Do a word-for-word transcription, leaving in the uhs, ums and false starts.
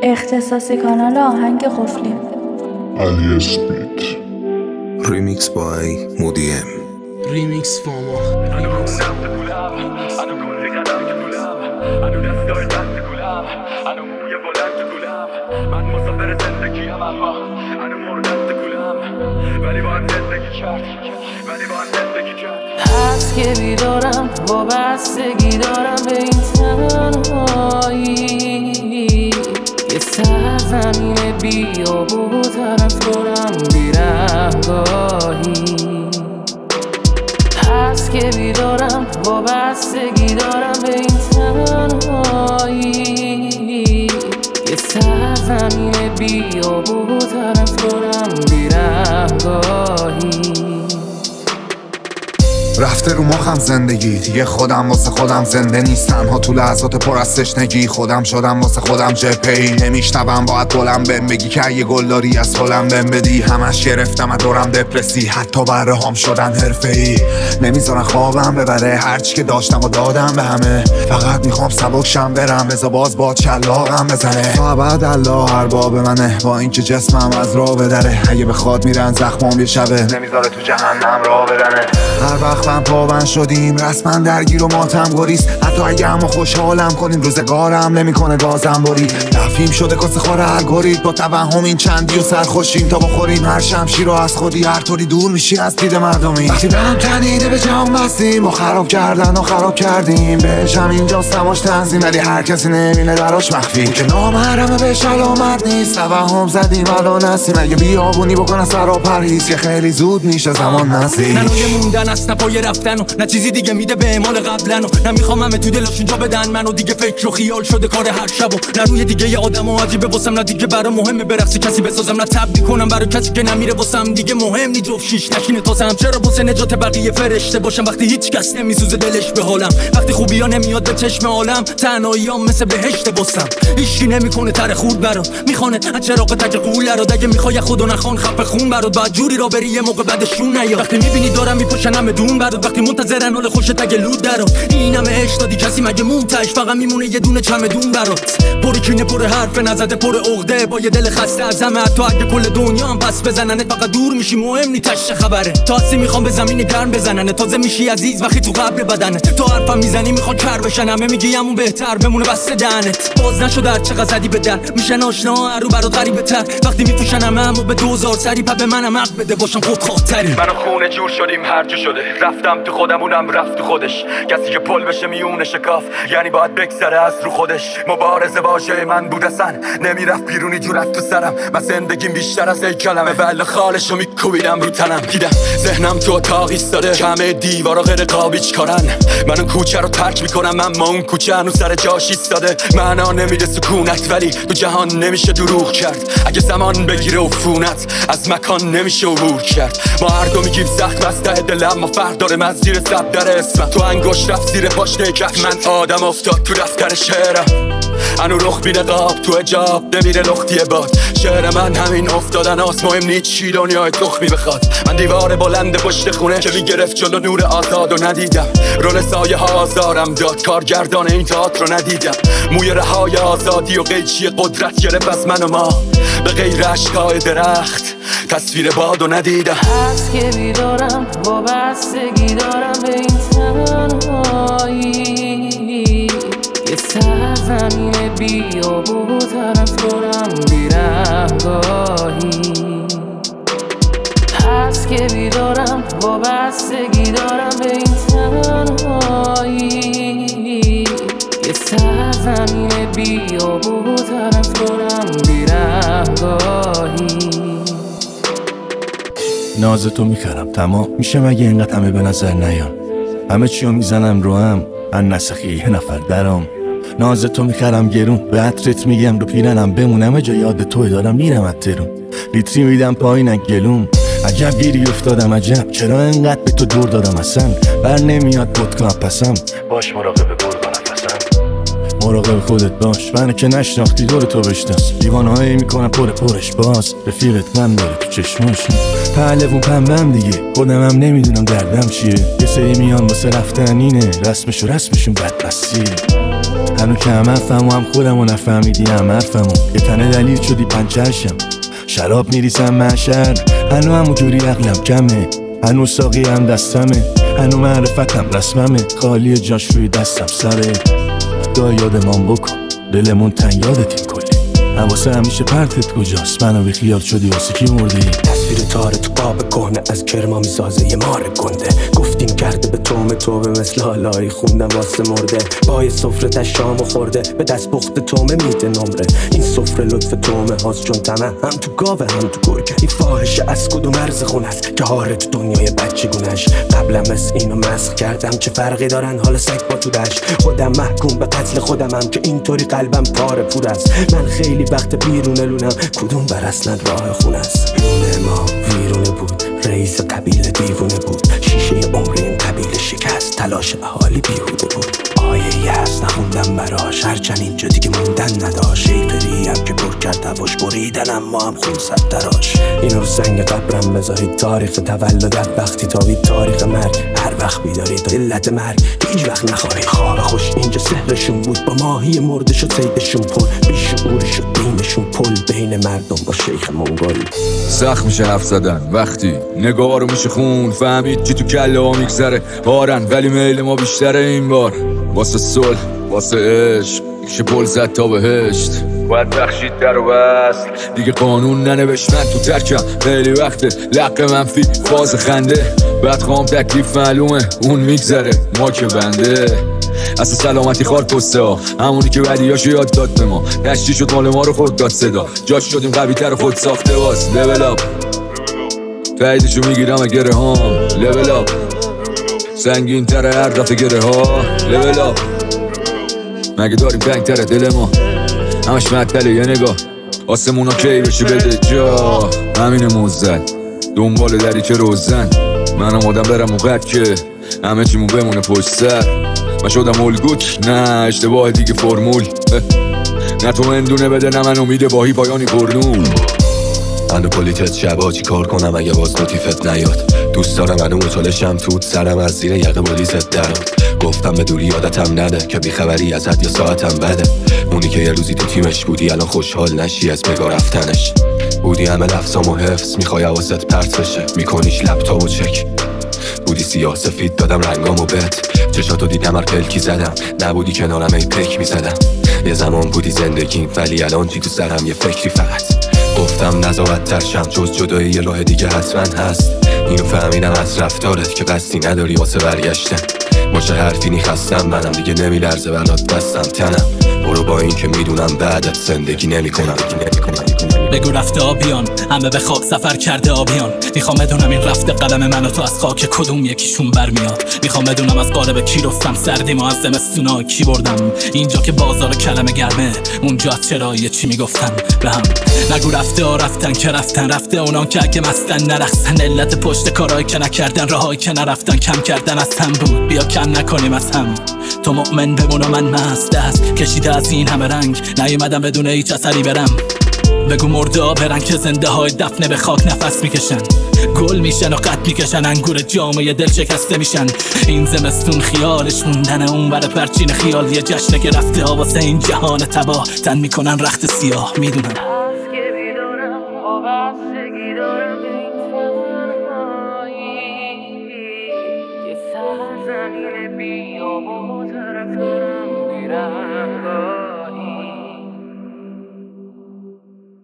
اختصاصی کانال آهنگ قفلی. علی اسپیت. ریمیکس بای مودیم. ریمیکس فاما. من مسافر زندگیم اما هنو مردم کولم ولی باید زندگی کرد ولی باید زندگی کرد هست که بیدارم وابستگی دارم به این تنهایی یه سرزمین بیابون طرف دارم بیرهگاهی هست که بیدارم وابستگی دارم به این تنهایی یه سرزمین بیابون طرف دارم بیرهگاهی رفته رو مخم زندگی دیگه خودم واسه خودم زنده نیستم ها تو لحظات پر از تشنگی خودم شدم واسه خودم جپه‌ای نمیشنوم باید بلند بهم بگی که یه گلداری از پلم بهم بدی همش گرفتم از دورم دپرسی حتی بره هم شدن حرفه‌ای نمیذارن خوابم ببره هرچی که داشتم و دادم به همه فقط میخوام سبکشم برم بذار باز با چلاقم بزنه تا بعد الله ارباب منه با اینکه جسمم از راه بدره اگه بخواد میرن زخمام یه شبه نمیذاره تو جهنم راه بدنه هر وقت من پابند شدیم رسما درگیر و ماتم گریز حتی اگه همو خوشحالم کنیم روزگارم نمیکنه گازم بری دفیم شده کس خور الگوریتم با توهم این چندی و سرخوشیم تا بخوریم هر شمشیر رو از خودی هر طوری دور میشی از دید مردمی وقتی برم تنیده به جام بستیم و خراب کردن و خراب کردیم بهشم اینجا سماش تنظیم ولی هر کسی نمینه دراش مخفی که نامحرمه بهش علامت نیست توهم زدیم الان هستیم اگه بیابونی بکنه سر و پریز که خیلی زود میشه زمان نزدیک ننوی موندن است نه پای رفتن و نه چیزی دیگه میده به اعمال قبلن و نه میخوام همه تو دلشون جا بدن منو دیگه فکر و خیال شده کار هر شب و نه روی دیگه ی آدم و عجیبه واسم نه دیگه برا مهمه برقص کسی بسازم نه تبدیل کنم برای کسی که نمیره واسم دیگه مهم نی جفت شیش نشینه تازم چرا واسه نجات بقیه فرشته باشم وقتی هیچ کس نمیسوزه دلش به حالم وقتی خوبیا نمیاد به چشم عالم تنهاییام مثل بهشت باسم هیچکی نمیکنه تر خورد برات میخونه از چراغ تک قوله رو اگه میخوای خودو نخوان خفه خون برات بعد جوری را بری یه موقع بعدشون نیا وقتی میبینی دارم میپوشنم بدون برات وقتی منتظرن حال خوشت اگه لود درات این همه عشق دادی کسی مگه مونتش فقط میمونه یه دونه چمدون برات پر کینه پر حرف نزده پر عقده با یه دل خسته از همه حتی اگه کل دنیا هم پس بزننت فقط دور میشی مهم نی تش خبره تا هستی میخوام به زمین گرم بزنن تازه میشی عزیز وقتی تو قبر بدنه تا حرفم میزنی میخوان کر بشن همه میگی همون بهتر بمونه بسته دهنت باز نشد هر چقدر زدی به در میشن آشنا رو برات غریبه تر وقتی میپوشن همه همو به دوزار سری پا به منم حق بده باشم خود خاطری منو خونه جور شدیم هر جو شده رفتم تو خودمونم رفت تو خودش کسی که پل بشه میونه شکاف یعنی باید بگذره از رو خودش مبارزه باشه من بود اصلا نمیرفت بیرونی جورت تو سرم من زندگیم بیشتر از ای کلمه ولی خالشو میکوبیدم رو تنم دیدم ذهنم تو اتاق ایستاده کمه دیوارا غیر قابیچ کارن من اون کوچه رو ترک میکنم اما اون کوچه هنوز سر جاش ایستاده معنا نمیده سکونت ولی تو جهان نمیشه دروغ کرد اگه زمان بگیره عفونت از مکان نمیشه عبور کرد ما هر دو میگیم زخم از ته دلم ما فرق داره از زیر سب در اسمم تو انگشت رفت زیر پاشنه کف من آدم افتاد تو دفتر شعرم انو رخ بی نقاب تو حجاب نمیره لختی باد شعر من همین افتادن آس مهم نیست چی دنیای تخمی بخواد من دیوار بلند پشت خونه که میگرفت جلو نور آزاد و ندیدم رول سایه ها آزارم داد کارگردان این تئاتر رو ندیدم موی رهای آزادی و قیچی قدرت گرفت از من و ما به غیر عشقای درخت تصویر باد و ندیدم هست که بیدارم وابستگی دارم به این تنهایی یه سرزمین بیابون طرف دارم بیرهگاهی هست که بیدارم وابستگی دارم به این تنهایی یه سرزمین بیابون طرف دارم بیرهگاهی ناز تو میکرم تمام میشه مگه اینقدر همه به نظر نیان همه چیو میزنم رو هم ان نسخی یه نفر درام ناز تو میکرم گرون به عطرت میگم رو پیرنم بمونم جا یاد توی دارم میرم از ترون لیتری میدم پایین گلوم عجب گیری افتادم عجب چرا اینقدر به تو دور دادم اصلا بر نمیاد ودکا پسم باش مراقب گرگا نفسم مراقب خودت باش منو که نشناختی دور تو بشتم دیوانهایی میکنم پر پرش باز رفیقت من داره تو چشماش پهلوون پنبم دیگه، خودم هم نمیدونم دردم چیه. یه سری میان واسه رفتن اینه، رسمش و رسمشون بدبستیه. هنو که هم حرفم و هم خودم و نفهمیدی هم حرفمو، یه تنه دلیل شدی پنچرشم، شراب میریسم محشر. هنو همون جوری عقلم کمه، هنو ساقی هم دستمه، هنو معرفتم رسممه، خالی جاش روی دستم سره. دا یادمان بکن دلمون تن یادتیم کلی، حواسه همیشه پرتت کجاست، منو بی خیال شدی واسه کی مردی. تصویر تاره تو قاب کهنه از کرما میسازه یه مار گنده، گفتیم کرده به توم توبه مثل حالایی خوندم واسه مرده. پای سفره تش شامو خورده به دست پخت تومه میده نمره، این سفره لطف تومه هاست چون تمه هم تو گاوه هم تو گرگه. این فاحشه از کدوم مرز خون است که هاره تو دنیای بچه گونش. قبلم از اینو مسخ کردم چه فرقی دارن حالا سگ با تو دش. خودم محکوم به قتل خودم هم که اینطوری قلبم پاره پور است. من خیلی وقت بیرون لونم کدوم بر اصلا راه خون است. لونه ما ویرونه بود، رئیس قبیله دیوونه بود، شیشه عمر این قبیله شکست، تلاش اهالی بیهوده بود. آیه یه هست نخوندم براش، هرچند اینجا دیگه موندن نداشت. شیفری هم که پر کرد هواش بریدن اما هم خون سد دراش. اینو رو سنگ قبرم بذارید، تاریخ تولدت وقتی تابید، تاریخ مرگ هر وقت بیدارید، علت مرگ هیچ وقت نخواهید. خواب خوش اینجا سحرشون بود، با ماهی مرده شد سیدشون پر، بیشعور شد دینشون پل بین مردم با شیخ منگل. سخت میشه حرف زدن وقتی نگاه رو میشه خون، فهمید چی تو کله ها میگذره بارن، ولی میل ما بیشتره این بار. واسه صلح واسه عشق میشه پل زد تا بهشت، باید بخشید در و بست دیگه قانون ننوشت. من تو ترکم خیلی وقته لق منفی فاز خنده، بعد خوام تکلیف معلومه اون میگذره ما که بنده. اصلا سلامتی خار کسته ها همونی که ودیاشو یاد داد به ما، دشتی شد مال ما رو خود داد صدا، جاش شدیم قوی تر خود ساخته باز. لول اپ تاییدشو میگیرم گره هام، لول اپ سنگین تره هر دفعه گره ها. لول اپ مگه داریم تنگ تره دل ما، همش مطله یه نگاه آسمون ها کی بشه بده جا. همین موزد دنبال دری که روزن، منم آدم برم اونقدر که همه چیمون بمونه پشت سر. من شدم الگوک نه اشتباه دیگه فرمول، نه تو اندونه بده نه من امیده باهی پایانی پرنول. اندو کلیتت شبا چی کار کنم اگه باز نوتیفت نیاد، دوست دارم منو مطالشم توت سرم از زیر یقه بولیزت درد. گفتم به دوری یادتم نده که بیخبری ازت یا ساعتم بده، اونی که یه روزی تو تیمش بودی الان خوشحال نشی از بگا رفتنش. بودی همه لفظام و حفظ میخوای حواست پرت بشه، میکنیش لپتاپ و چک. بودی سیاه سفید دادم رنگامو بهت، چشاتو دیدم هر پلکی زدم، نبودی کنارم ای پک میزدم. یه زمان بودی زندگیم ولی الان چی تو سرم یه فکری فقط. گفتم نزاعت ترشم جز جدایی یه راه دیگه حتما هست، اینو فهمیدم از رفتارت که قصدی نداری واسه برگشتن. باشه حرفی نیخستم منم دیگه نمیلرزه برات دستم تنم، برو با این که میدونم بعدت زندگی نمیکنم. بگو رفته آبیان همه به خواب سفر کرده آبیان، میخوام بدونم این رفته قلم من و تو از خاک کدوم یکیشون برمیاد. میخوام بدونم از قالب کی رفتم سردی ما از زمستونا کی بردم، اینجا که بازار کلمه گرمه اونجا چرا یه چی میگفتن به هم. نگو رفته ها رفتن که رفتن، رفته اونان که اگه مستن نرخصن، علت پشت کارهایی که نکردن راهایی که نرفتن کم کردن از هم بود، بیا کم نکنیم از هم. تو مؤمن بمون و من مست دست کشیده از این همه رنگ، نیومدم بدون هیچ اثری برم. بگو مرده ها برن که زنده های دفنه به خاک نفس میکشن، گل میشن و قد میکشن، انگور جامعه دل شکسته میشن. این زمستون خیالش موندن اون بر پرچین خیال، یه جشنه که رفته ها واسه این جهان تباه، تن میکنن رخت سیاه. میدونم زمین بیابون طرف